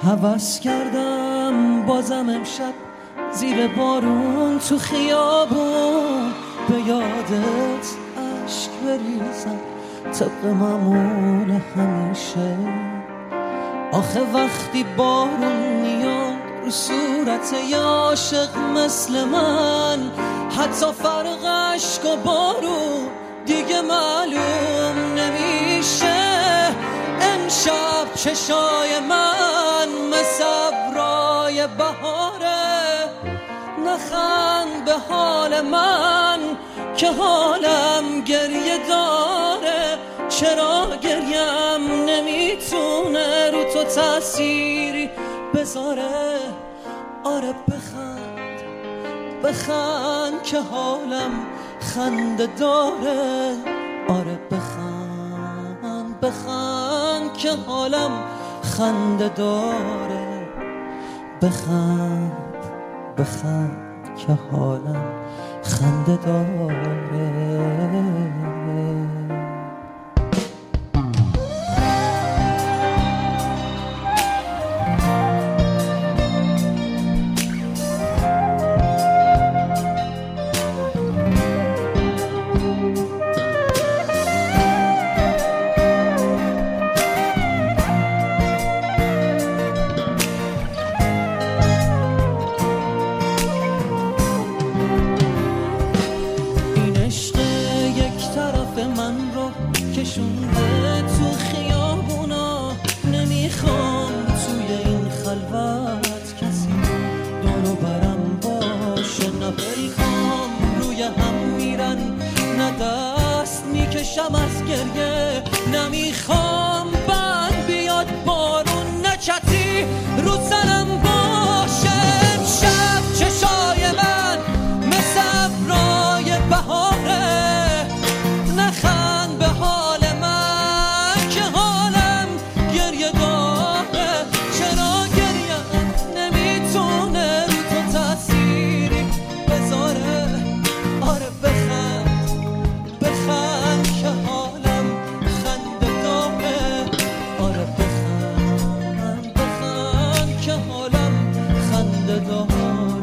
هوس کردم بازم امشب زیر بارون تو خیابون به یادت عشق بریزم طبق معمول همیشه. آخه وقتی بارون میاد رو صورت یه عاشق مثل من، حتی فرق عشق و بارون دیگه معلوم نمیشه. امشب چشای من مثل ابرای بهاره، نخند به حال من که حالم گریه داره. چرا گریم نمیتونه رو تو تأثیری بذاره؟ آره بخند بخند که حالم خنده داره. آره بخند بخند که حالم خنده داره. بخند بخند که حالم خنده داره. کشونده تو خیابونا، نمیخوام توی این خلوت کسی دورو برم باشه. نه پیکام روی هم میرن، نه دست میکشم از گریه. نمیخوام بند بیاد بارون، نه چتری رو سرم باشه. امشب چشای من مثل ابرای بهاره، نخند به حال من که حالم گریه داره. چرا گریم نمیتونه رو تو تأثیری بذاره؟ آره بخند بخند که حالم خنده داره. آره بخند بخند که حالم خنده داره.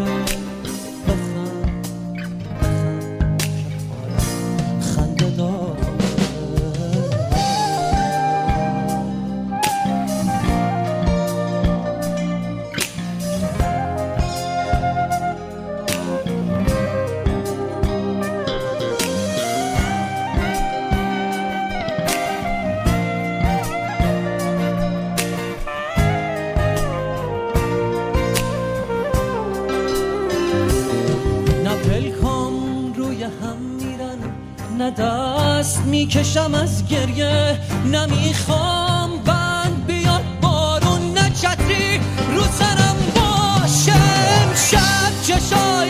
بخند بخند که حالم خنده داره. نه دست میکشم از گریه. نمیخوام بند بیاد بارون، نه چتری رو سرم باشه. امشب چشای